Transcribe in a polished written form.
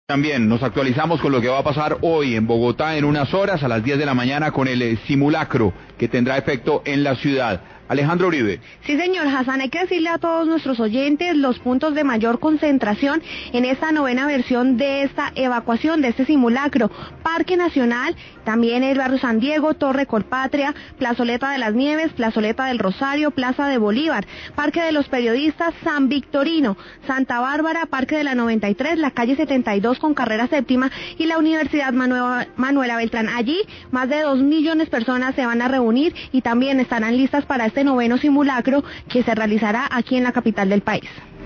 También nos actualizamos con lo que va a pasar hoy en Bogotá en unas horas a las 10 de la mañana con el simulacro que tendrá efecto en la ciudad. Alejandro Uribe. Sí, señor Hassan, hay que decirle a todos nuestros oyentes los puntos de mayor concentración en esta novena versión de esta evacuación, de este simulacro. Parque Nacional, también el barrio San Diego, Torre Colpatria, Plazoleta de las Nieves, Plazoleta del Rosario, Plaza de Bolívar, Parque de los Periodistas, San Victorino, Santa Bárbara, Parque de la 93, la calle 72 con carrera séptima y la Universidad Manuela Beltrán. Allí más de 2 millones de personas se van a reunir y también estarán listas para este noveno simulacro que se realizará aquí en la capital del país.